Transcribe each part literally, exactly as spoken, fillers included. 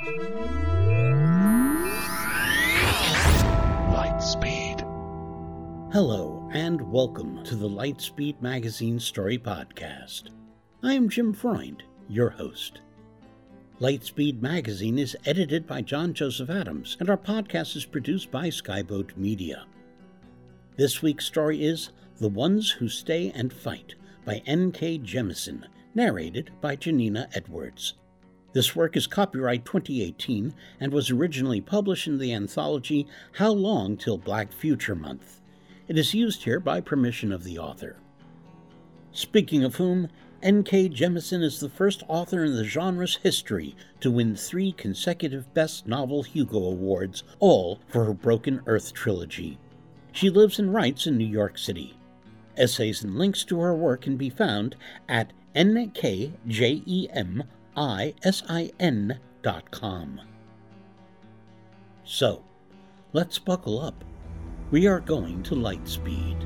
Lightspeed. Hello, and welcome to the Lightspeed Magazine Story Podcast. I am Jim Freund, your host. Lightspeed Magazine is edited by John Joseph Adams, and our podcast is produced by Skyboat Media. This week's story is The Ones Who Stay and Fight by N K Jemisin, narrated by Janina Edwards. This work is copyright twenty eighteen and was originally published in the anthology How Long Till Black Future Month. It is used here by permission of the author. Speaking of whom, N K Jemisin is the first author in the genre's history to win three consecutive Best Novel Hugo Awards, all for her Broken Earth trilogy. She lives and writes in New York City. Essays and links to her work can be found at n k jemin dot com. So, let's buckle up. We are going to Lightspeed.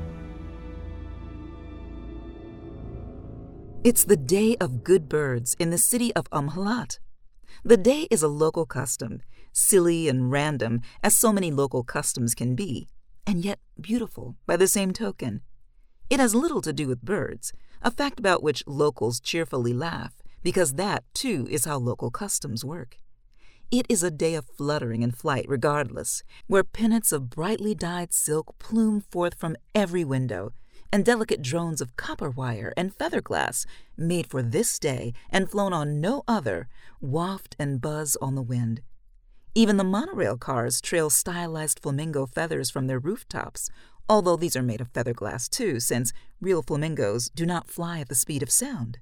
It's the Day of Good Birds in the city of Umhalat. The day is a local custom, silly and random as so many local customs can be, and yet beautiful by the same token. It has little to do with birds, a fact about which locals cheerfully laugh, because that, too, is how local customs work. It is a day of fluttering and flight regardless, where pennants of brightly dyed silk plume forth from every window, and delicate drones of copper wire and feather glass, made for this day and flown on no other, waft and buzz on the wind. Even the monorail cars trail stylized flamingo feathers from their rooftops, although these are made of feather glass too, since real flamingos do not fly at the speed of sound.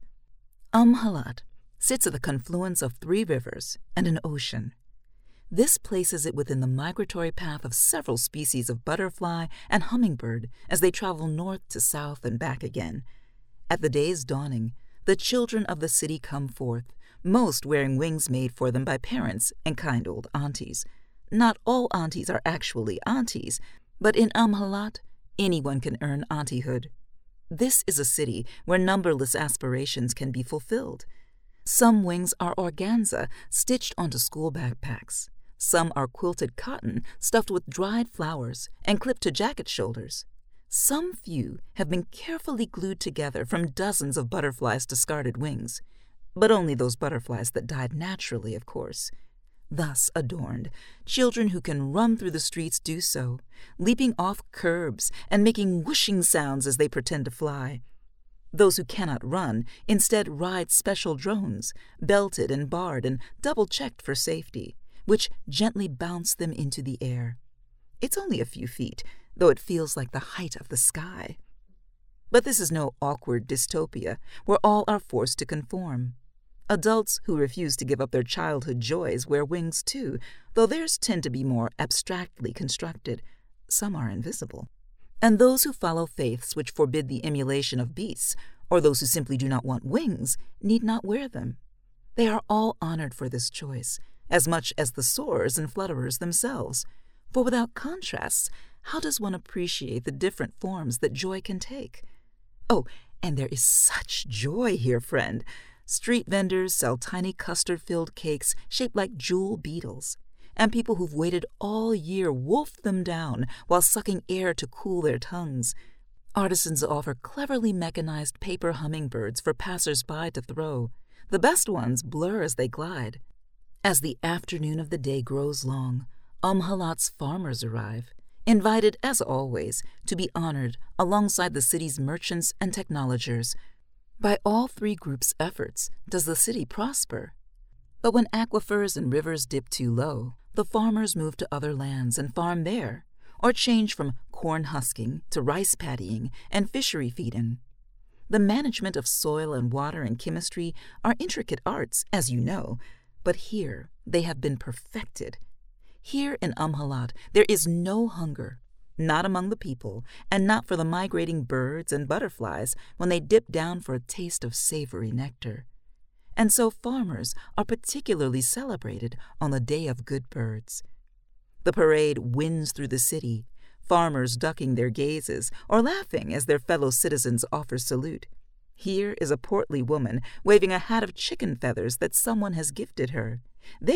Umhalat sits at the confluence of three rivers and an ocean. This places it within the migratory path of several species of butterfly and hummingbird as they travel north to south and back again. At the day's dawning, the children of the city come forth, most wearing wings made for them by parents and kind old aunties. Not all aunties are actually aunties, but in Umhalat, anyone can earn auntyhood. This is a city where numberless aspirations can be fulfilled. Some wings are organza stitched onto school backpacks. Some are quilted cotton stuffed with dried flowers and clipped to jacket shoulders. Some few have been carefully glued together from dozens of butterflies' discarded wings, but only those butterflies that died naturally, of course. Thus adorned, children who can run through the streets do so, leaping off curbs and making whooshing sounds as they pretend to fly. Those who cannot run instead ride special drones, belted and barred and double-checked for safety, which gently bounce them into the air. It's only a few feet, though it feels like the height of the sky. But this is no awkward dystopia where all are forced to conform. Adults who refuse to give up their childhood joys wear wings too, though theirs tend to be more abstractly constructed. Some are invisible. And those who follow faiths which forbid the emulation of beasts, or those who simply do not want wings, need not wear them. They are all honored for this choice, as much as the soarers and flutterers themselves. For without contrasts, how does one appreciate the different forms that joy can take? Oh, and there is such joy here, friend. Street vendors sell tiny custard-filled cakes shaped like jewel beetles, and people who've waited all year wolf them down while sucking air to cool their tongues. Artisans offer cleverly mechanized paper hummingbirds for passers-by to throw. The best ones blur as they glide. As the afternoon of the day grows long, Umhalat's farmers arrive, invited, as always, to be honored alongside the city's merchants and technologers. By all three groups' efforts does the city prosper. But when aquifers and rivers dip too low, the farmers move to other lands and farm there, or change from corn husking to rice paddying and fishery feeding. The management of soil and water and chemistry are intricate arts, as you know, but here they have been perfected. Here in Umhalat there is no hunger, not among the people, and not for the migrating birds and butterflies when they dip down for a taste of savory nectar. And so farmers are particularly celebrated on the Day of Good Birds. The parade winds through the city, farmers ducking their gazes or laughing as their fellow citizens offer salute. Here is a portly woman waving a hat of chicken feathers that someone has gifted her. There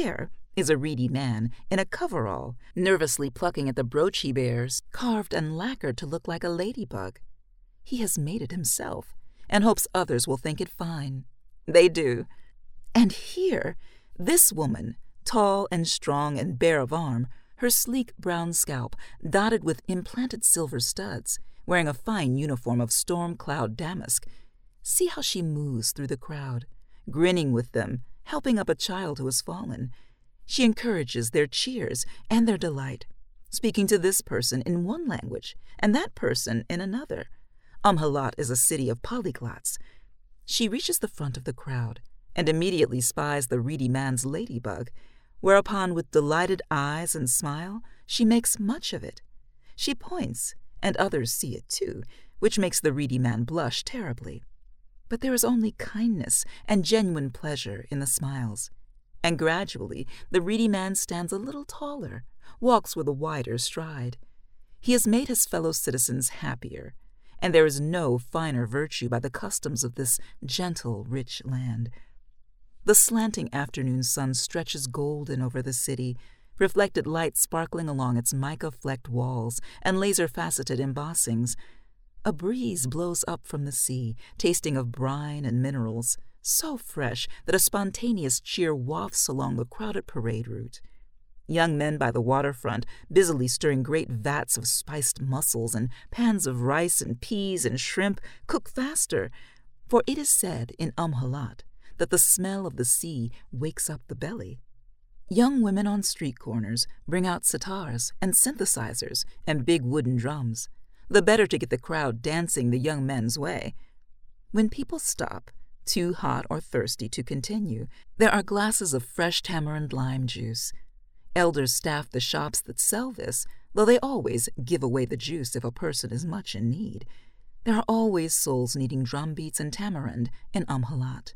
is a reedy man in a coverall, nervously plucking at the brooch he bears, carved and lacquered to look like a ladybug. He has made it himself, and hopes others will think it fine. They do. And here, this woman, tall and strong and bare of arm, her sleek brown scalp dotted with implanted silver studs, wearing a fine uniform of storm-cloud damask. See how she moves through the crowd, grinning with them, helping up a child who has fallen. She encourages their cheers and their delight, speaking to this person in one language and that person in another. Umhalat is a city of polyglots. She reaches the front of the crowd and immediately spies the reedy man's ladybug, whereupon with delighted eyes and smile she makes much of it. She points, and others see it too, which makes the reedy man blush terribly. But there is only kindness and genuine pleasure in the smiles. And gradually the reedy man stands a little taller, walks with a wider stride. He has made his fellow citizens happier, and there is no finer virtue by the customs of this gentle, rich land. The slanting afternoon sun stretches golden over the city, reflected light sparkling along its mica-flecked walls and laser-faceted embossings. A breeze blows up from the sea, tasting of brine and minerals, so fresh that a spontaneous cheer wafts along the crowded parade route. Young men by the waterfront, busily stirring great vats of spiced mussels and pans of rice and peas and shrimp, cook faster, for it is said in Umhalat that the smell of the sea wakes up the belly. Young women on street corners bring out sitars and synthesizers and big wooden drums, the better to get the crowd dancing the young men's way. When people stop, too hot or thirsty to continue, there are glasses of fresh tamarind lime juice. Elders staff the shops that sell this, though they always give away the juice if a person is much in need. There are always souls needing drum beats and tamarind in Umhalat.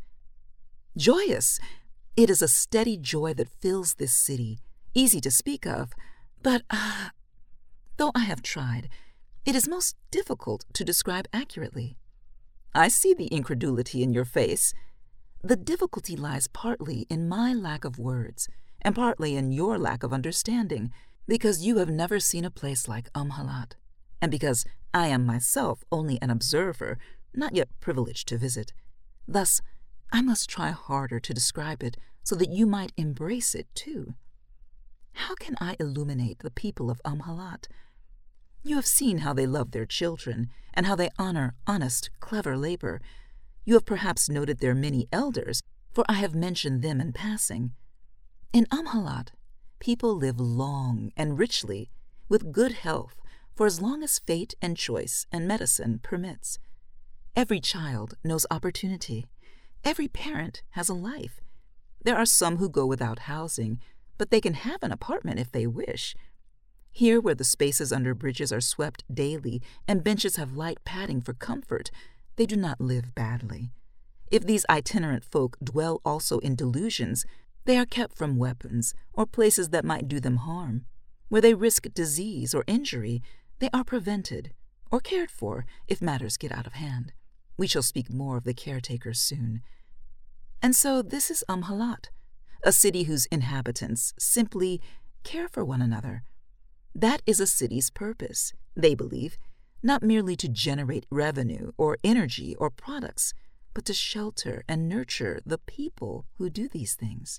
Joyous! It is a steady joy that fills this city, easy to speak of, but, uh, though I have tried, it is most difficult to describe accurately. I see the incredulity in your face. The difficulty lies partly in my lack of words, and partly in your lack of understanding, because you have never seen a place like Umhalat, and because I am myself only an observer, not yet privileged to visit. Thus, I must try harder to describe it so that you might embrace it too. How can I illuminate the people of Umhalat? You have seen how they love their children, and how they honor honest, clever labor. You have perhaps noted their many elders, for I have mentioned them in passing. In Umhalat, people live long and richly, with good health, for as long as fate and choice and medicine permits. Every child knows opportunity. Every parent has a life. There are some who go without housing, but they can have an apartment if they wish. Here, where the spaces under bridges are swept daily and benches have light padding for comfort, they do not live badly. If these itinerant folk dwell also in delusions, they are kept from weapons or places that might do them harm. Where they risk disease or injury, they are prevented or cared for if matters get out of hand. We shall speak more of the caretakers soon. And so this is Umhalat, a city whose inhabitants simply care for one another. That is a city's purpose, they believe, not merely to generate revenue or energy or products, but to shelter and nurture the people who do these things.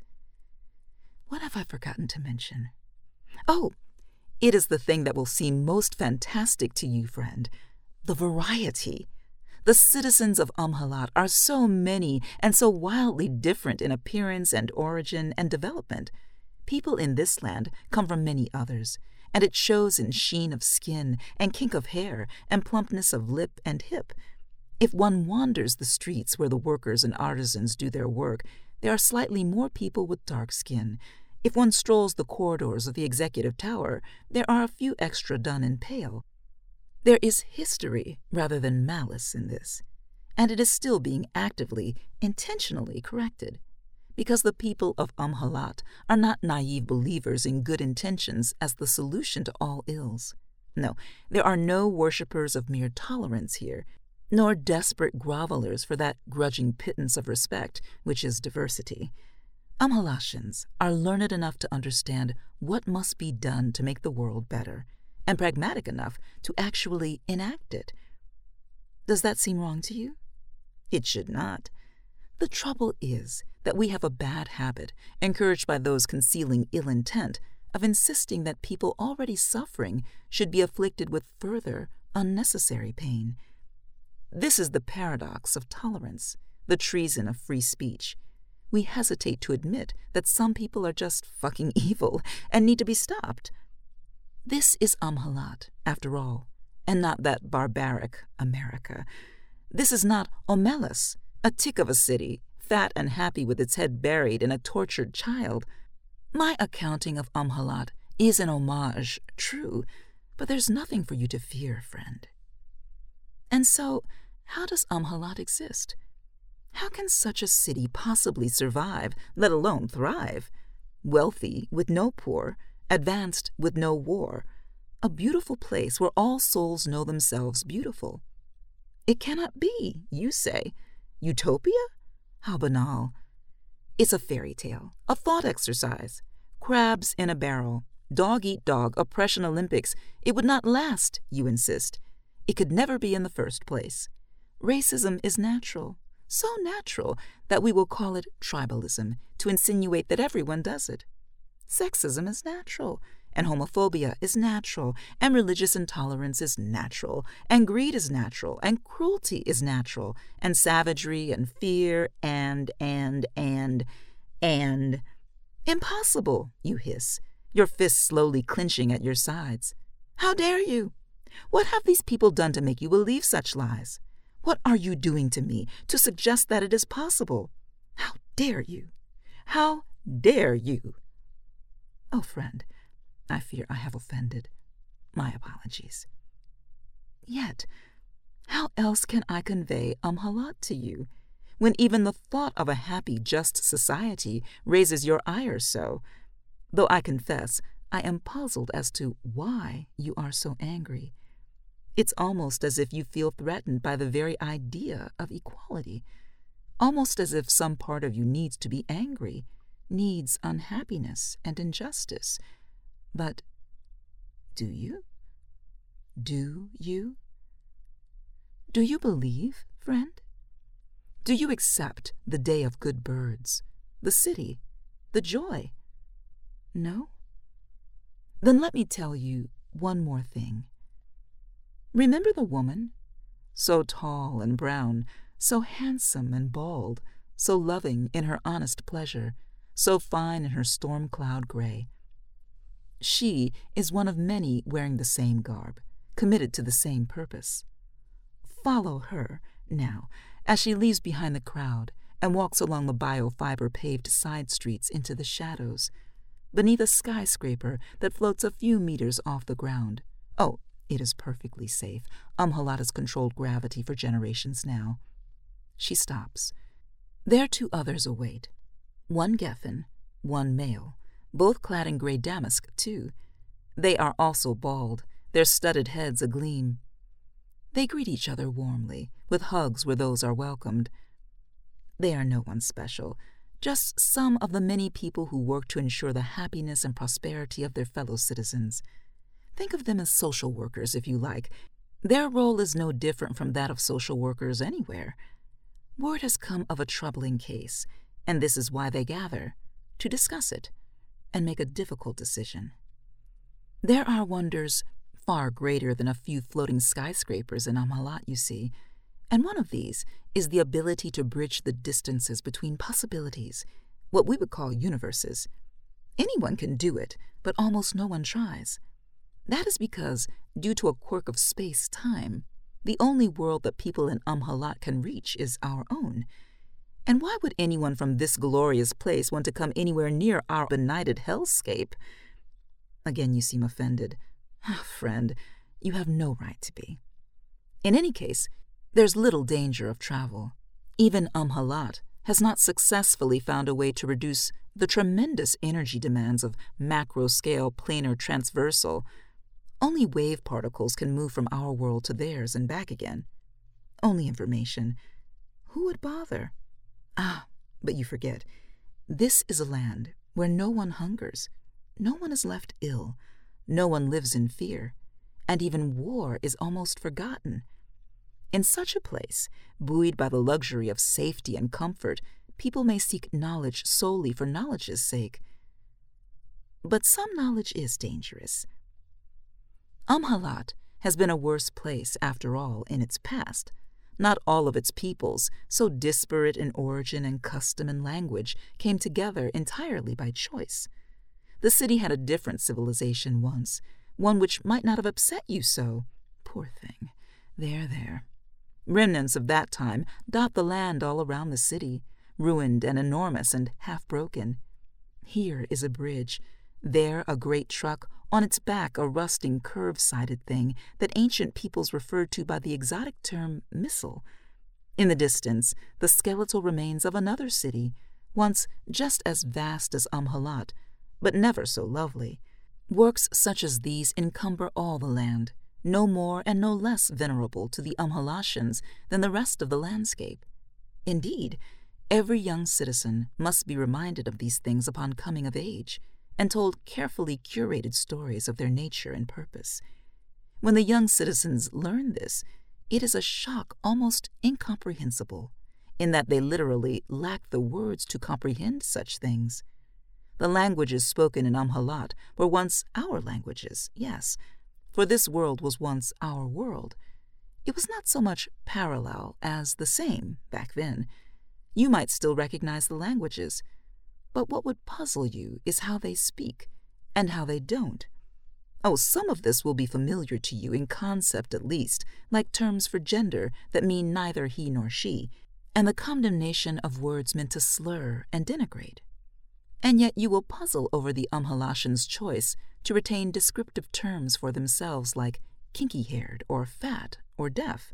What have I forgotten to mention? Oh, it is the thing that will seem most fantastic to you, friend, the variety. The citizens of Umhalat are so many and so wildly different in appearance and origin and development. People in this land come from many others, and it shows in sheen of skin and kink of hair and plumpness of lip and hip. If one wanders the streets where the workers and artisans do their work, there are slightly more people with dark skin. If one strolls the corridors of the executive tower, there are a few extra dun and pale. There is history rather than malice in this, and it is still being actively, intentionally corrected, because the people of Umhalat are not naive believers in good intentions as the solution to all ills. No, there are no worshippers of mere tolerance here, nor desperate grovelers for that grudging pittance of respect which is diversity. Amhalatians are learned enough to understand what must be done to make the world better, and pragmatic enough to actually enact it. Does that seem wrong to you? It should not. The trouble is that we have a bad habit, encouraged by those concealing ill intent, of insisting that people already suffering should be afflicted with further, unnecessary pain. This is the paradox of tolerance, the treason of free speech. We hesitate to admit that some people are just fucking evil and need to be stopped. This is Amhalat, after all, and not that barbaric America. This is not Omelas, a tick of a city, fat and happy with its head buried in a tortured child. My accounting of Amhalat is an homage, true, but there's nothing for you to fear, friend. And so, how does Amhalat exist? How can such a city possibly survive, let alone thrive? Wealthy with no poor, advanced with no war, a beautiful place where all souls know themselves beautiful. It cannot be, you say. Utopia? How banal. It's a fairy tale, a thought exercise. Crabs in a barrel, dog-eat-dog, oppression Olympics. It would not last, you insist. It could never be in the first place. Racism is natural, so natural that we will call it tribalism, to insinuate that everyone does it. Sexism is natural, and homophobia is natural, and religious intolerance is natural, and greed is natural, and cruelty is natural, and savagery and fear and, and, and, and... Impossible, you hiss, your fists slowly clenching at your sides. How dare you? What have these people done to make you believe such lies? What are you doing to me to suggest that it is possible? How dare you? How dare you? Oh, friend, I fear I have offended. My apologies. Yet, how else can I convey Amhalat to you, when even the thought of a happy, just society raises your ire so? Though I confess I am puzzled as to why you are so angry. It's almost as if you feel threatened by the very idea of equality, almost as if some part of you needs to be angry, needs unhappiness and injustice. But do you? Do you? Do you believe, friend? Do you accept the day of good birds, the city, the joy? No? Then let me tell you one more thing. Remember the woman? So tall and brown, so handsome and bald, so loving in her honest pleasure, so fine in her storm cloud gray. She is one of many wearing the same garb, committed to the same purpose. Follow her, now, as she leaves behind the crowd and walks along the biofiber-paved side streets into the shadows, beneath a skyscraper that floats a few meters off the ground. Oh, it is perfectly safe. Amhalat has controlled gravity for generations now. She stops. There two others await. One Geffen, one male, both clad in gray damask, too. They are also bald, their studded heads agleam. They greet each other warmly, with hugs where those are welcomed. They are no one special, just some of the many people who work to ensure the happiness and prosperity of their fellow citizens. Think of them as social workers, if you like. Their role is no different from that of social workers anywhere. Word has come of a troubling case, and this is why they gather, to discuss it and make a difficult decision. There are wonders far greater than a few floating skyscrapers in Amhalat, you see, and one of these is the ability to bridge the distances between possibilities, what we would call universes. Anyone can do it, but almost no one tries. That is because, due to a quirk of space-time, the only world that people in Amhalat can reach is our own. And why would anyone from this glorious place want to come anywhere near our benighted hellscape? Again, you seem offended. Ah, friend, you have no right to be. In any case, there's little danger of travel. Even Amhalat has not successfully found a way to reduce the tremendous energy demands of macro-scale planar transversal. Only wave particles can move from our world to theirs and back again. Only information. Who would bother? Ah, but you forget. This is a land where no one hungers, no one is left ill, no one lives in fear, and even war is almost forgotten. In such a place, buoyed by the luxury of safety and comfort, people may seek knowledge solely for knowledge's sake. But some knowledge is dangerous. Amhalat has been a worse place, after all, in its past. Not all of its peoples, so disparate in origin and custom and language, came together entirely by choice. The city had a different civilization once, one which might not have upset you so. Poor thing. There, there. Remnants of that time dot the land all around the city, ruined and enormous and half-broken. Here is a bridge, there a great truck, on its back a rusting, curve-sided thing that ancient peoples referred to by the exotic term missile. In the distance, the skeletal remains of another city, once just as vast as Amhalat, but never so lovely. Works such as these encumber all the land, no more and no less venerable to the Amhalatians than the rest of the landscape. Indeed, every young citizen must be reminded of these things upon coming of age, and told carefully curated stories of their nature and purpose. When the young citizens learn this, it is a shock almost incomprehensible, in that they literally lack the words to comprehend such things. The languages spoken in Amhalat were once our languages, yes, for this world was once our world. It was not so much parallel as the same back then. You might still recognize the languages, but what would puzzle you is how they speak, and how they don't. Oh, some of this will be familiar to you in concept at least, like terms for gender that mean neither he nor she, and the condemnation of words meant to slur and denigrate. And yet you will puzzle over the Amhalatians' choice to retain descriptive terms for themselves like kinky-haired or fat or deaf.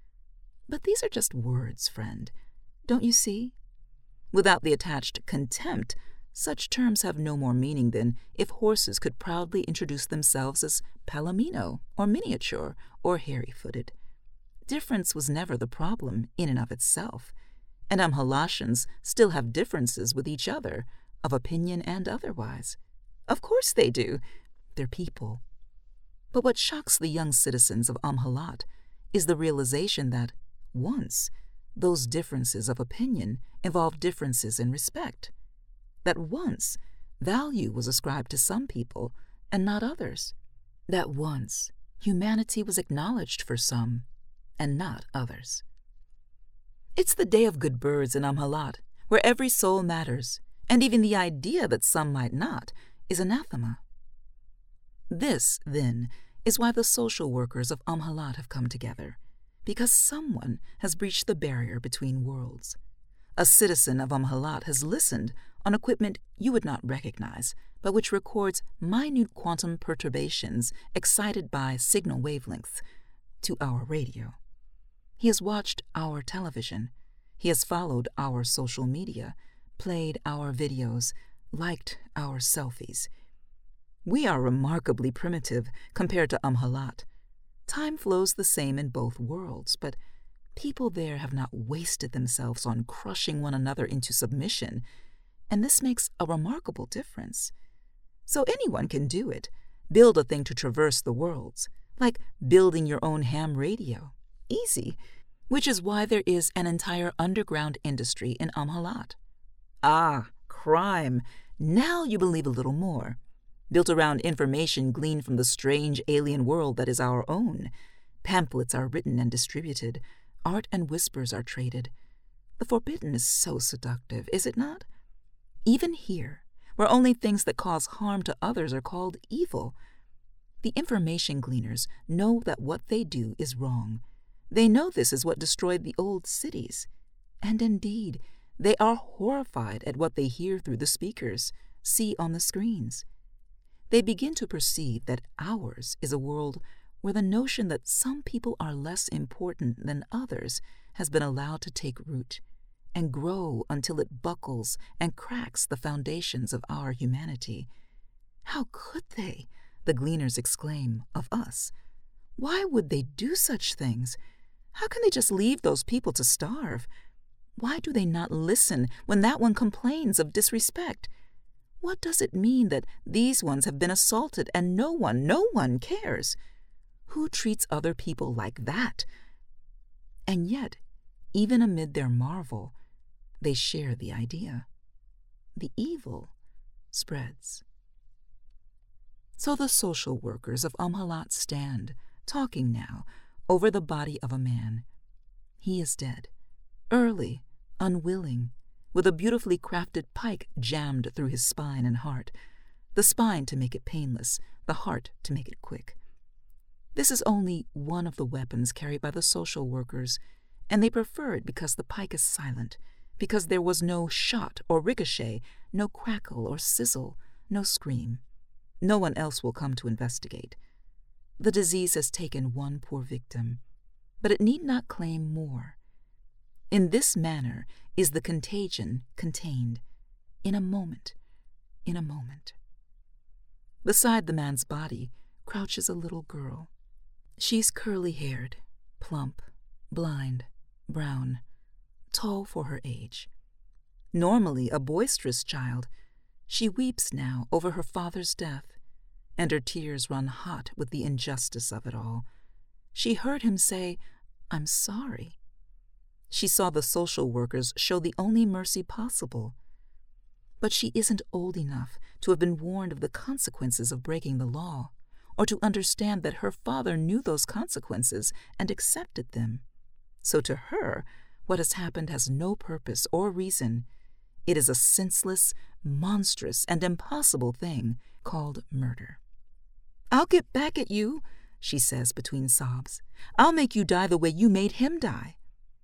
But these are just words, friend. Don't you see? Without the attached contempt, such terms have no more meaning than if horses could proudly introduce themselves as palomino or miniature or hairy-footed. Difference was never the problem in and of itself, and Amhalatians still have differences with each other, of opinion and otherwise. Of course they do. They're people. But what shocks the young citizens of Amhalat is the realization that, once, those differences of opinion involved differences in respect. That once, value was ascribed to some people and not others. That once, humanity was acknowledged for some and not others. It's the day of good birds in Amhalat, where every soul matters, and even the idea that some might not is anathema. This, then, is why the social workers of Amhalat have come together, because someone has breached the barrier between worlds. A citizen of Amhalat has listened on equipment you would not recognize, but which records minute quantum perturbations excited by signal wavelengths to our radio. He has watched our television. He has followed our social media, played our videos, liked our selfies. We are remarkably primitive compared to Amhalat. Time flows the same in both worlds, but people there have not wasted themselves on crushing one another into submission, and this makes a remarkable difference. So anyone can do it, build a thing to traverse the worlds, like building your own ham radio. Easy, which is why there is an entire underground industry in Amhalat. Ah, crime. Now you believe a little more. Built around information gleaned from the strange alien world that is our own. Pamphlets are written and distributed. Art and whispers are traded. The forbidden is so seductive, is it not? Even here, where only things that cause harm to others are called evil, the information gleaners know that what they do is wrong. They know this is what destroyed the old cities. And indeed, they are horrified at what they hear through the speakers, see on the screens. They begin to perceive that ours is a world where the notion that some people are less important than others has been allowed to take root and grow until it buckles and cracks the foundations of our humanity. How could they, the gleaners exclaim, of us? Why would they do such things? How can they just leave those people to starve? Why do they not listen when that one complains of disrespect? What does it mean that these ones have been assaulted and no one, no one cares? Who treats other people like that? And yet, even amid their marvel, they share the idea. The evil spreads. So the social workers of Umhalat stand, talking now, over the body of a man. He is dead, early, unwilling, with a beautifully crafted pike jammed through his spine and heart, the spine to make it painless, the heart to make it quick. This is only one of the weapons carried by the social workers, and they prefer it because the pike is silent, because there was no shot or ricochet, no crackle or sizzle, no scream. No one else will come to investigate. The disease has taken one poor victim, but it need not claim more. In this manner is the contagion contained, in a moment, in a moment. Beside the man's body crouches a little girl. She's curly-haired, plump, blind, brown, tall for her age. Normally a boisterous child, she weeps now over her father's death, and her tears run hot with the injustice of it all. She heard him say, "I'm sorry." She saw the social workers show the only mercy possible. But she isn't old enough to have been warned of the consequences of breaking the law, or to understand that her father knew those consequences and accepted them. So to her, what has happened has no purpose or reason. It is a senseless, monstrous, and impossible thing called murder. "I'll get back at you," she says between sobs. "I'll make you die the way you made him die."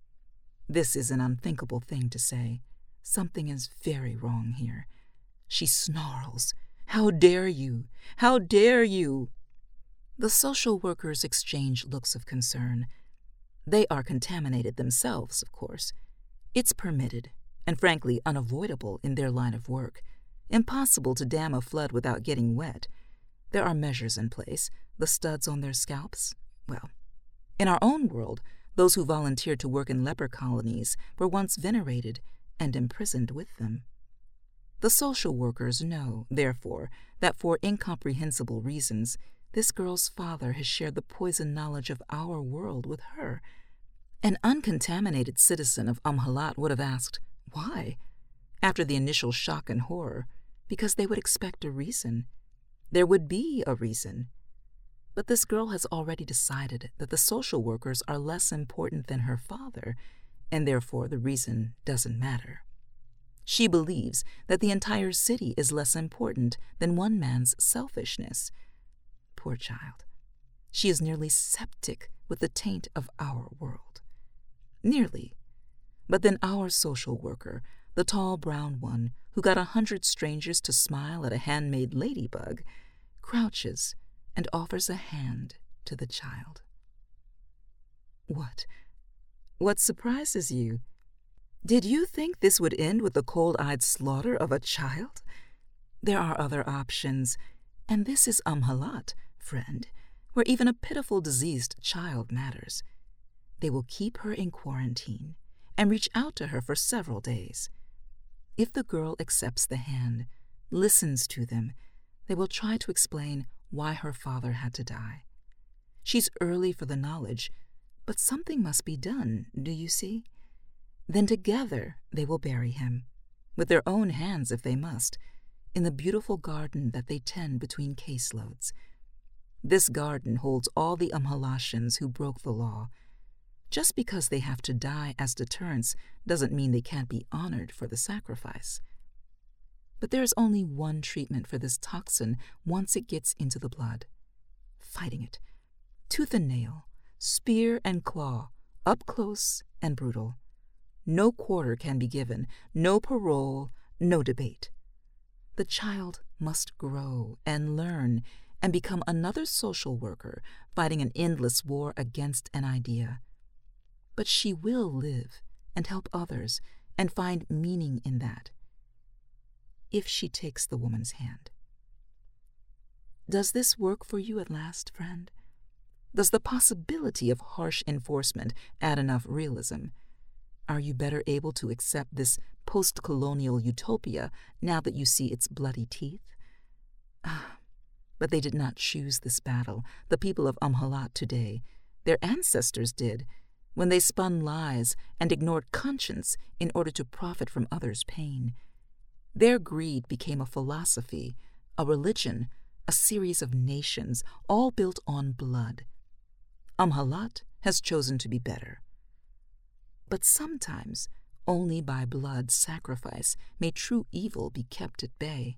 This is an unthinkable thing to say. Something is very wrong here. She snarls, "How dare you? How dare you?" The social workers exchange looks of concern. They are contaminated themselves, of course. It's permitted, and frankly unavoidable in their line of work. Impossible to dam a flood without getting wet. There are measures in place, the studs on their scalps. Well, in our own world, those who volunteered to work in leper colonies were once venerated and imprisoned with them. The social workers know, therefore, that for incomprehensible reasons, this girl's father has shared the poison knowledge of our world with her. An uncontaminated citizen of Umhalat would have asked, why? After the initial shock and horror, because they would expect a reason. There would be a reason. But this girl has already decided that the social workers are less important than her father, and therefore the reason doesn't matter. She believes that the entire city is less important than one man's selfishness. Poor child. She is nearly septic with the taint of our world. Nearly. But then our social worker, the tall brown one who got a hundred strangers to smile at a handmade ladybug, crouches and offers a hand to the child. What? What surprises you? Did you think this would end with the cold-eyed slaughter of a child? There are other options, and this is Umhalat, friend, where even a pitiful diseased child matters. They will keep her in quarantine and reach out to her for several days. If the girl accepts the hand, listens to them, they will try to explain why her father had to die. She's early for the knowledge, but something must be done, do you see? Then together they will bury him, with their own hands if they must, in the beautiful garden that they tend between caseloads. This garden holds all the Umhalatians who broke the law. Just because they have to die as deterrents doesn't mean they can't be honored for the sacrifice. But there is only one treatment for this toxin once it gets into the blood. Fighting it, tooth and nail, spear and claw, up close and brutal. No quarter can be given, no parole, no debate. The child must grow and learn and become another social worker fighting an endless war against an idea. But she will live and help others and find meaning in that, if she takes the woman's hand. Does this work for you at last, friend? Does the possibility of harsh enforcement add enough realism? Are you better able to accept this post-colonial utopia now that you see its bloody teeth? Ah, but they did not choose this battle, the people of Umhalat today. Their ancestors did, when they spun lies and ignored conscience in order to profit from others' pain. Their greed became a philosophy, a religion, a series of nations, all built on blood. Umhalat has chosen to be better. But sometimes, only by blood sacrifice may true evil be kept at bay.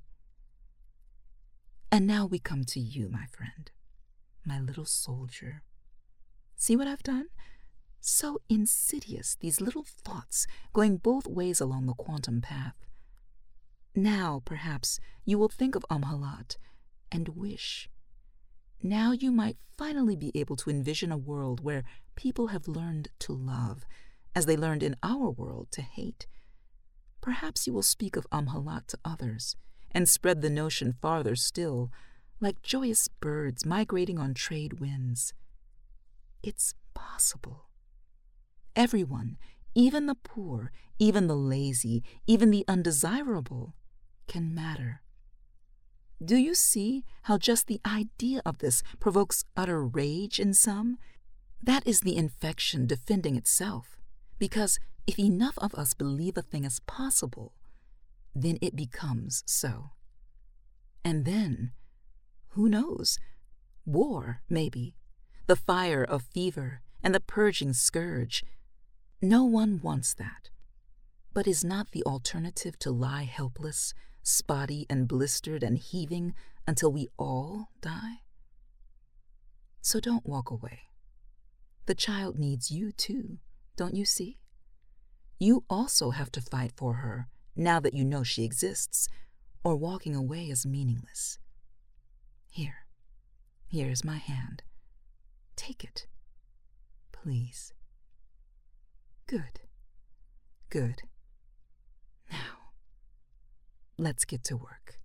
And now we come to you, my friend, my little soldier. See what I've done? So insidious, these little thoughts going both ways along the quantum path. Now, perhaps, you will think of Umhalat and wish. Now you might finally be able to envision a world where people have learned to love, as they learned in our world to hate. Perhaps you will speak of Umhalat to others, and spread the notion farther still, like joyous birds migrating on trade winds. It's possible. Everyone, even the poor, even the lazy, even the undesirable, can matter. Do you see how just the idea of this provokes utter rage in some? That is the infection defending itself, because if enough of us believe a thing is possible, then it becomes so. And then, who knows? War, maybe, the fire of fever and the purging scourge. No one wants that. But is not the alternative to lie helpless, spotty and blistered and heaving until we all die? So don't walk away. The child needs you too, don't you see? You also have to fight for her now that you know she exists, or walking away is meaningless. Here, here is my hand. Take it, please. Good, good. Now, let's get to work.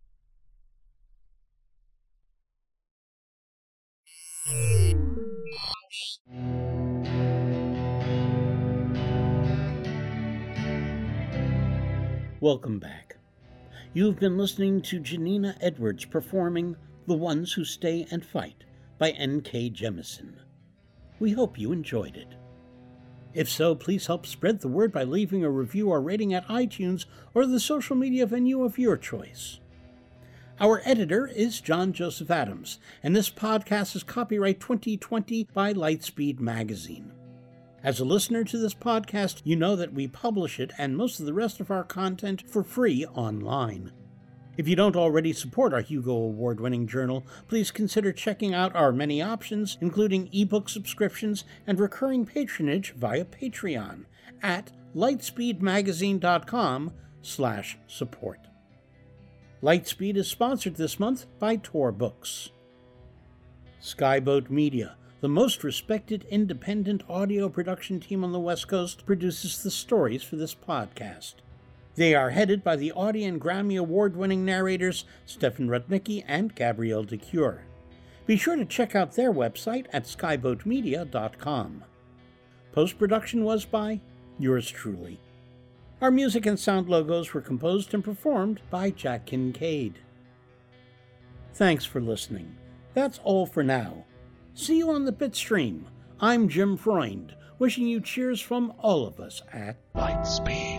Welcome back. You've been listening to Janina Edwards performing The Ones Who Stay and Fight by N K Jemisin. We hope you enjoyed it. If so, please help spread the word by leaving a review or rating at iTunes or the social media venue of your choice. Our editor is John Joseph Adams, and this podcast is copyright twenty twenty by Lightspeed Magazine. As a listener to this podcast, you know that we publish it and most of the rest of our content for free online. If you don't already support our Hugo Award-winning journal, please consider checking out our many options, including ebook subscriptions and recurring patronage via Patreon at lightspeedmagazine.com slash support. Lightspeed is sponsored this month by Tor Books. Skyboat Media, the most respected independent audio production team on the West Coast, produces the stories for this podcast. They are headed by the Audie and Grammy Award-winning narrators Stefan Rudnicki and Gabrielle de Cure. Be sure to check out their website at skyboat media dot com. Post-production was by yours truly. Our music and sound logos were composed and performed by Jack Kincaid. Thanks for listening. That's all for now. See you on the Bitstream. I'm Jim Freund, wishing you cheers from all of us at Lightspeed.